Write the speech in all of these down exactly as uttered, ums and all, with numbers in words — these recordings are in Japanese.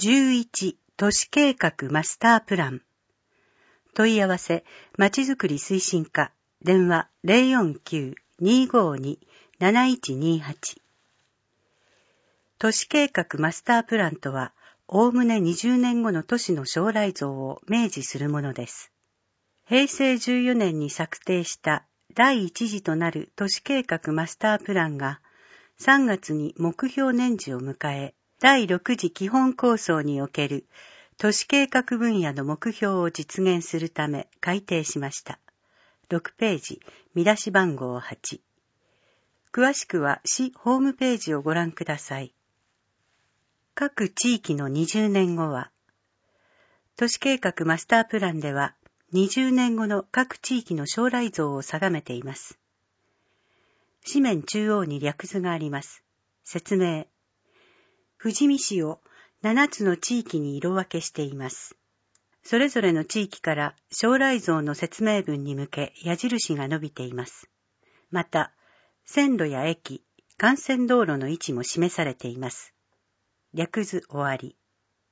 じゅういち都市計画マスタープラン。問い合わせまちづくり推進課電話 ゼロよんきゅう にーごーに なないちにーはち。都市計画マスタープランとは、おおむねにじゅうねんごの都市の将来像を明示するものです。へいせいじゅうよねんに策定した第一次となる都市計画マスタープランがさんがつに目標年次を迎え、だいろく次基本構想における都市計画分野の目標を実現するため改定しました。ろくページ、見出し番号はち。詳しくは市ホームページをご覧ください。各地域のにじゅうねんごは、都市計画マスタープランではにじゅうねんごの各地域の将来像を定めています。紙面中央に略図があります。説明。富士見市をななつの地域に色分けしています。それぞれの地域から将来像の説明文に向け矢印が伸びています。また、線路や駅、幹線道路の位置も示されています。略図終わり。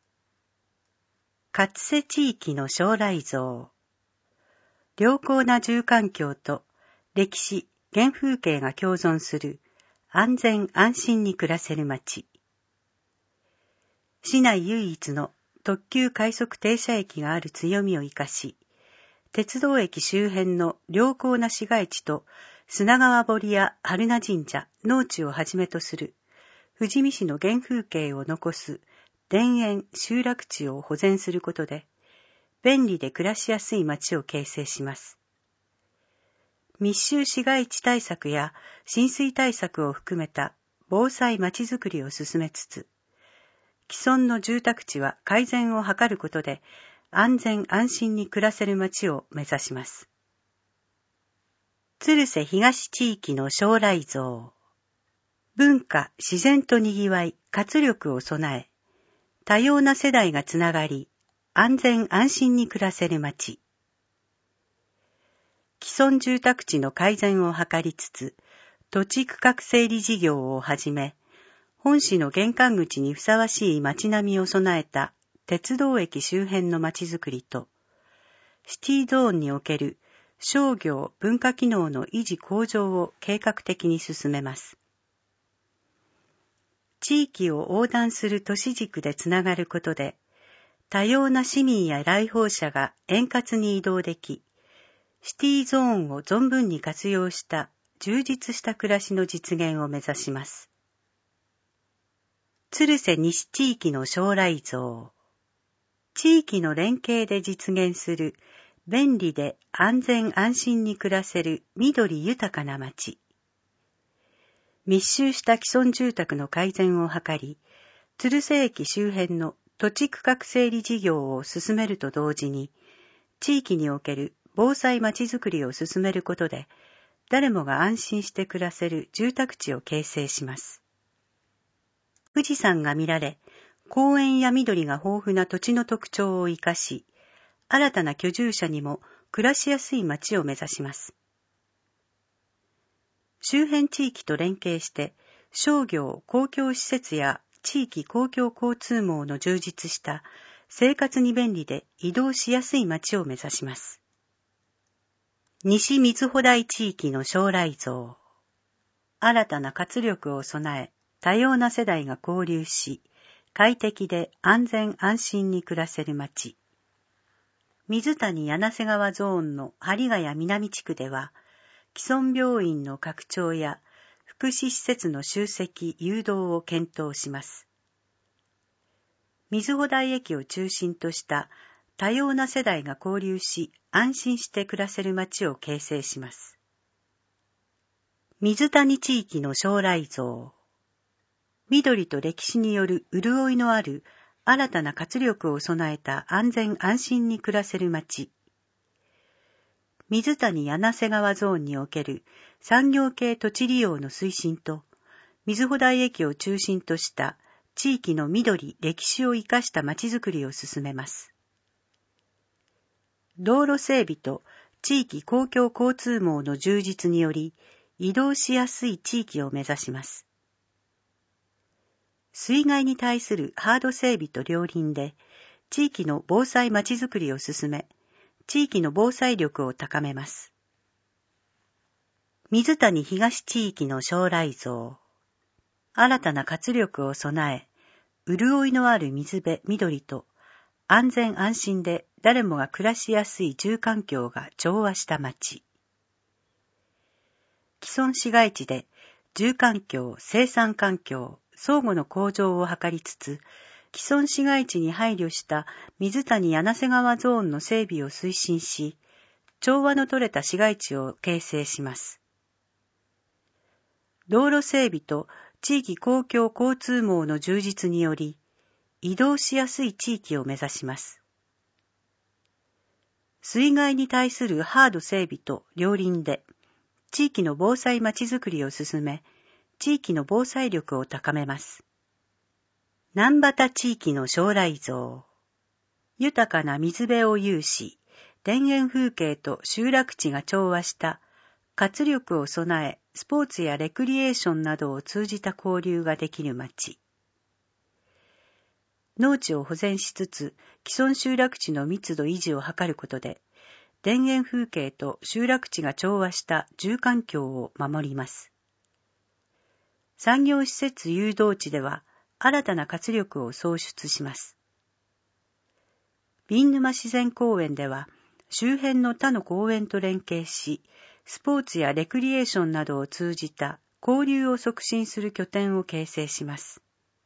勝瀬地域の将来像。良好な住環境と歴史、原風景が共存する安全安心に暮らせる街。市内唯一の特急快速停車駅がある強みを生かし、鉄道駅周辺の良好な市街地と砂川堀や榛名神社、農地をはじめとする富士見市の原風景を残す田園集落地を保全することで、便利で暮らしやすい街を形成します。密集市街地対策や浸水対策を含めた防災街づくりを進めつつ、既存の住宅地は改善を図ることで安全安心に暮らせる街を目指します。鶴瀬東地域の将来像。文化、自然とにぎわい、活力を備え、多様な世代がつながり、安全安心に暮らせる街。既存住宅地の改善を図りつつ、土地区画整理事業をはじめ、本市の玄関口にふさわしい街並みを備えた鉄道駅周辺の街づくりと、シティゾーンにおける商業・文化機能の維持向上を計画的に進めます。地域を横断する都市軸でつながることで、多様な市民や来訪者が円滑に移動でき、シティゾーンを存分に活用した充実した暮らしの実現を目指します。鶴瀬西地域の将来像。地域の連携で実現する便利で安全安心に暮らせる緑豊かな街。密集した既存住宅の改善を図り、鶴瀬駅周辺の土地区画整理事業を進めると同時に、地域における防災まちづくりを進めることで、誰もが安心して暮らせる住宅地を形成します。富士山が見られ、公園や緑が豊富な土地の特徴を生かし、新たな居住者にも暮らしやすい街を目指します。周辺地域と連携して、商業・公共施設や地域公共交通網の充実した生活に便利で移動しやすい街を目指します。西瑞穂台地域の将来像。新たな活力を備え、多様な世代が交流し、快適で安全安心に暮らせる街。水谷柳瀬川ゾーンの針ヶ谷南地区では、既存病院の拡張や福祉施設の集積・誘導を検討します。瑞穂台駅を中心とした多様な世代が交流し、安心して暮らせる街を形成します。水谷地域の将来像。緑と歴史による潤いのある新たな活力を備えた安全安心に暮らせる街。水谷柳瀬川ゾーンにおける産業系土地利用の推進と、瑞穂台駅を中心とした地域の緑・歴史を生かした街づくりを進めます。道路整備と地域公共交通網の充実により、移動しやすい地域を目指します。 水害に対するハード整備と両輪で、地域の防災まちづくりを進め、地域の防災力を高めます。水谷東地域の将来像。新たな活力を備え、潤いのある水辺、緑と、安全安心で誰もが暮らしやすい住環境が調和した町。既存市街地で住環境、生産環境、相互の向上を図りつつ、既存市街地に配慮した水谷柳瀬川ゾーンの整備を推進し、調和の取れた市街地を形成します。道路整備と地域公共交通網の充実により、移動しやすい地域を目指します。水害に対するハード整備と両輪で、地域の防災まちづくりを進め、地域の防災力を高めます。南畑地域の将来像。豊かな水辺を有し、田園風景と集落地が調和した活力を備え、スポーツやレクリエーションなどを通じた交流ができる町。農地を保全しつつ、既存集落地の密度維持を図ることで、田園風景と集落地が調和した住環境を守ります。産業施設誘導地では、新たな活力を創出します。瓶沼自然公園では、周辺の他の公園と連携し、スポーツやレクリエーションなどを通じた交流を促進する拠点を形成します。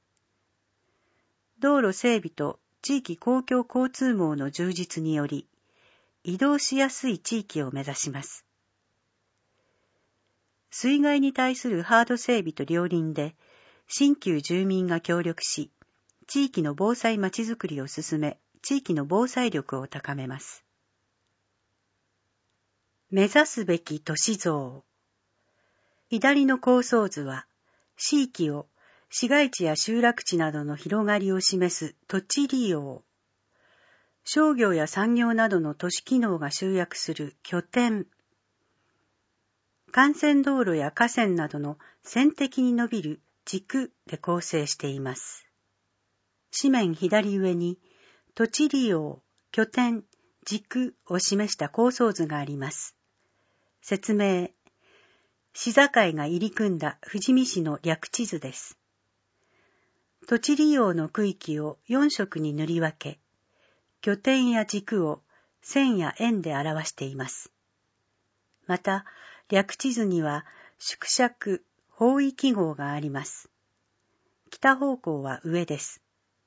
道路整備と地域公共交通網の充実により、移動しやすい地域を目指します。水害に対するハード整備と両輪で、新旧住民が協力し、地域の防災まちづくりを進め、地域の防災力を高めます。目指すべき都市像。左の構想図は、市域を市街地や集落地などの広がりを示す土地利用。商業や産業などの都市機能が集約する拠点。幹線道路や河川などの線的に伸びる軸で構成しています。紙面左上に土地利用、拠点、軸を示した構想図があります。説明。市境が入り組んだ富士見市の略地図です。土地利用の区域をよん色に塗り分け、拠点や軸を線や円で表しています。また、略地図には縮尺、方位記号があります。北方向は上です。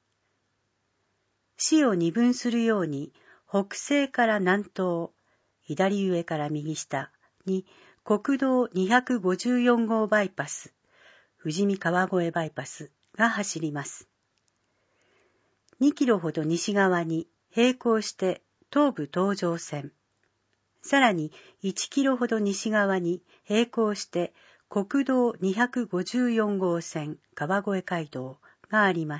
市を二分するように、北西から南東、左上から右下に国道にひゃくごじゅうよん号バイパス、富士見川越バイパスが走ります。にキロほど西側に並行して東武東上線、さらにいちキロほど西側に並行して国道にひゃくごじゅうよん号線川越街道があります。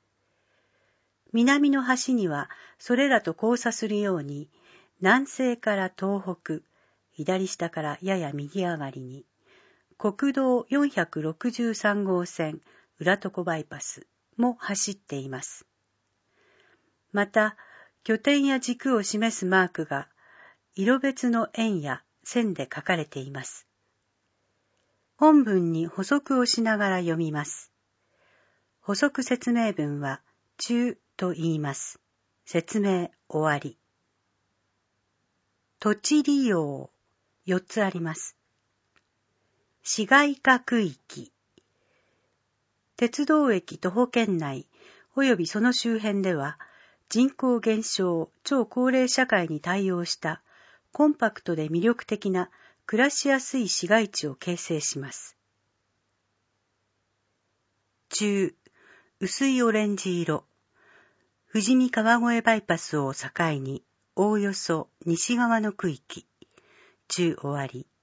南の端にはそれらと交差するように南西から東北、左下からやや右上がりに国道よんひゃくろくじゅうさん号線浦床バイパスも走っています。また、拠点や軸を示すマークが色別の円や線で書かれています。本文に補足をしながら読みます。補足説明文は中と言います。説明終わり。土地利用よっつあります。市街化区域。鉄道駅徒歩圏内及びその周辺では人口減少、超高齢社会に対応したコンパクトで魅力的な暮らしやすい市街地を形成します。中、薄いオレンジ色。富士見川越バイパスを境におおよそ西側の区域。中終わり。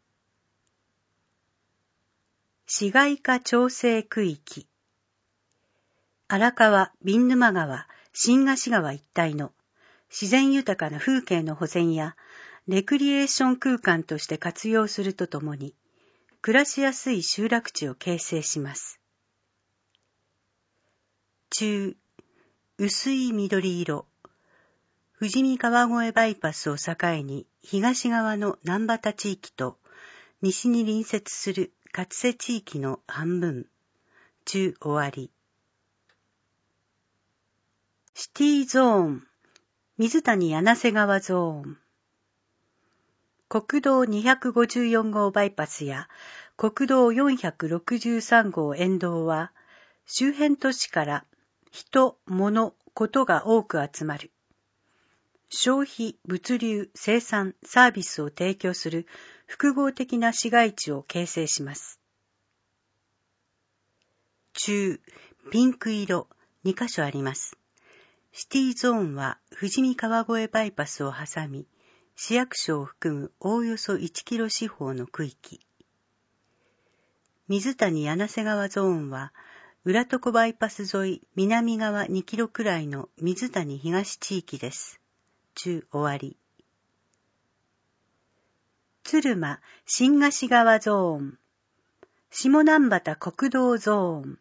市街化調整区域。荒川、瓶沼川、新河岸川一帯の自然豊かな風景の保全やレクリエーション空間として活用するとともに、暮らしやすい集落地を形成します。 中、薄い緑色。富士見川越バイパスを境に東側の南畑地域と西に隣接する勝瀬地域の半分。中終わり。シティゾーン。水谷柳瀬川ゾーン。国道にひゃくごじゅうよん号バイパスや国道よんひゃくろくじゅうさん号沿道は周辺都市から人、物、ことが多く集まる。消費、物流、生産、サービスを提供する複合的な市街地を形成します。中、ピンク色、にカ所あります。シティゾーンは富士見川越バイパスを挟み、市役所を含むおおよそいちキロ四方の区域。水谷柳瀬川ゾーンは、浦床バイパス沿い南側にキロくらいの水谷東地域です。中終わり。鶴間新河岸川ゾーン。下南畑国道ゾーン。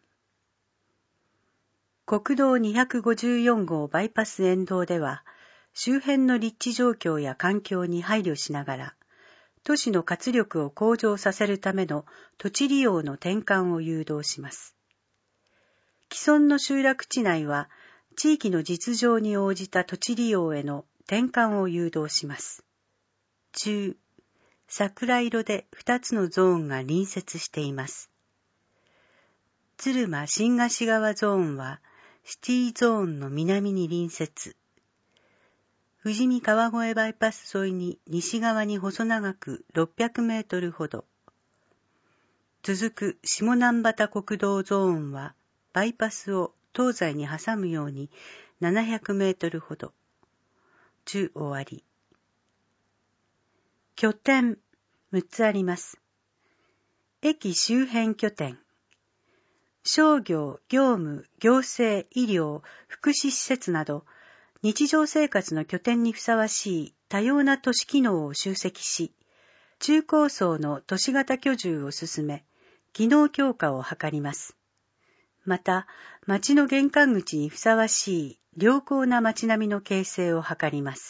国道にひゃくごじゅうよん号バイパス沿道では、周辺の立地状況や環境に配慮しながら、都市の活力を向上させるための土地利用の転換を誘導します。既存の集落地内は、地域の実情に応じた土地利用への転換を誘導します。中、桜色でふたつのゾーンが隣接しています。鶴間新河岸川ゾーンは、シティゾーンの南に隣接。富士見川越バイパス沿いに西側に細長くろっぴゃくメートルほど。続く下南畑国道ゾーンは、バイパスを東西に挟むようにななひゃくメートルほど。中終わり。拠点、むっつあります。駅周辺拠点。商業、業務、行政、医療、福祉施設など、日常生活の拠点にふさわしい多様な都市機能を集積し、中高層の都市型居住を進め、機能強化を図ります。また、街の玄関口にふさわしい良好な街並みの形成を図ります。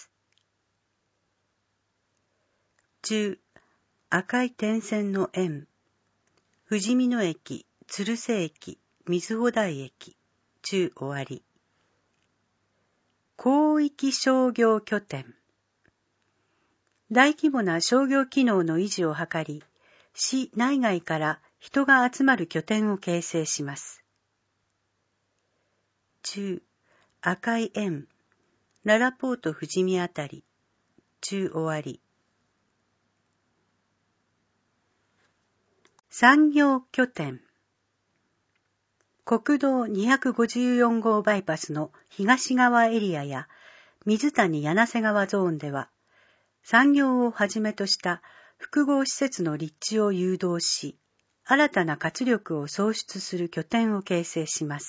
中、赤い点線の円。富士見野駅、鶴瀬駅、水穂台駅。中終わり。広域商業拠点。大規模な商業機能の維持を図り、市内外から人が集まる拠点を形成します。中、赤い円。ララポート富士見あたり。中終わり。産業拠点。国道にひゃくごじゅうよん号バイパスの東側エリアや水谷柳瀬川ゾーンでは、産業をはじめとした複合施設の立地を誘導し、新たな活力を創出する拠点を形成します。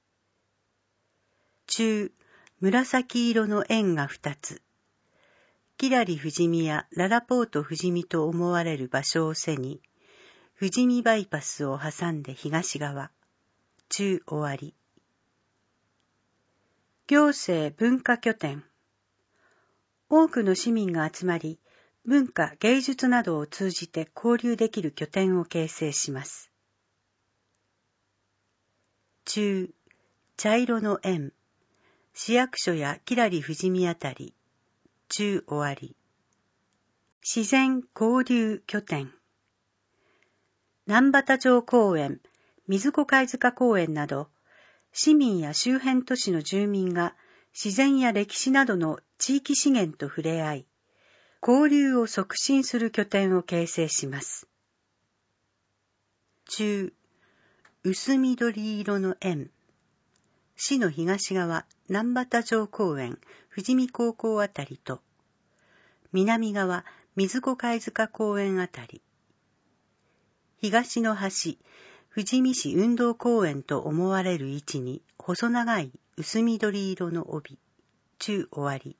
中、紫色の円がふたつ。キラリ富士見やララポート富士見と思われる場所を背に、富士見バイパスを挟んで東側。中終わり。行政文化拠点。多くの市民が集まり、文化芸術などを通じて交流できる拠点を形成します。中、茶色の円。市役所やキラリ富士見あたり。中終わり。自然交流拠点。南畑町公園、水子貝塚公園など、市民や周辺都市の住民が自然や歴史などの地域資源と触れ合い、交流を促進する拠点を形成します。中、薄緑色の円。市の東側、南畑町公園、富士見高校あたりと、南側、水子貝塚公園あたり。東の端、富士見市運動公園と思われる位置に細長い薄緑色の帯。中終わり。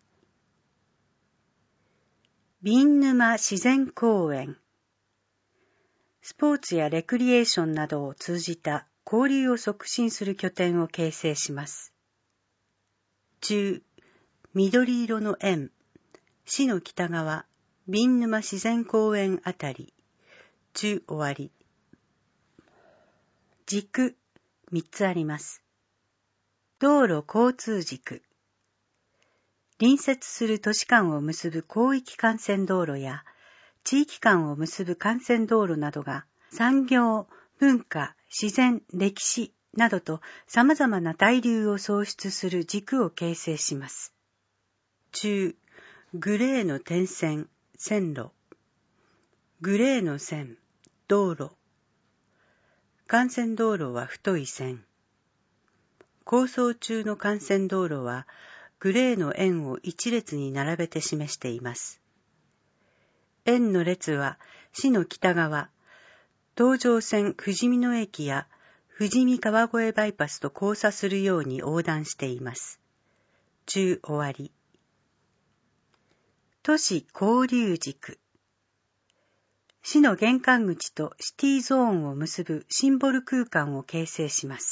瓶沼自然公園。スポーツやレクリエーションなどを通じた交流を促進する拠点を形成します。中、緑色の円、市の北側、瓶沼自然公園あたり、中終わり。軸、三つあります。道路交通軸。隣接する都市間を結ぶ広域幹線道路や、地域間を結ぶ幹線道路などが、産業、文化、自然、歴史などと様々な対流を創出する軸を形成します。中、グレーの点線、線路。グレーの線、道路。幹線道路は太い線。構想中の幹線道路は、グレーの円を一列に並べて示しています。円の列は、市の北側、東上線富士見野駅や富士見川越バイパスと交差するように横断しています。中終わり。都市交流軸。市の玄関口とシティゾーンを結ぶシンボル空間を形成します。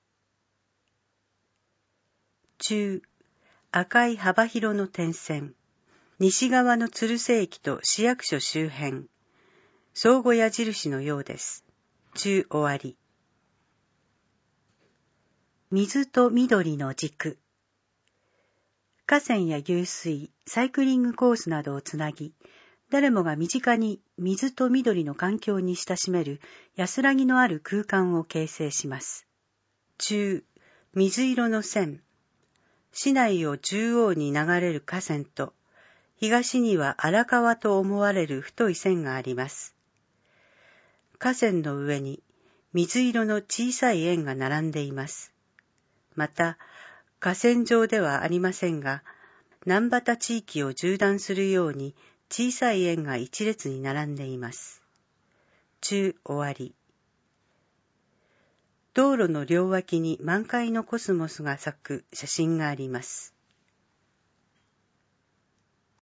中、赤い幅広の点線。西側の鶴瀬駅と市役所周辺。相互矢印のようです。中終わり。水と緑の軸。河川や湧水、サイクリングコースなどをつなぎ、誰もが身近に水と緑の環境に親しめる安らぎのある空間を形成します。中、水色の線。市内を中央に流れる河川と、東には荒川と思われる太い線があります。河川の上に水色の小さい円が並んでいます。また、河川上ではありませんが、南端地域を縦断するように小さい円が一列に並んでいます。中終わり。道路の両脇に満開のコスモスが咲く写真があります。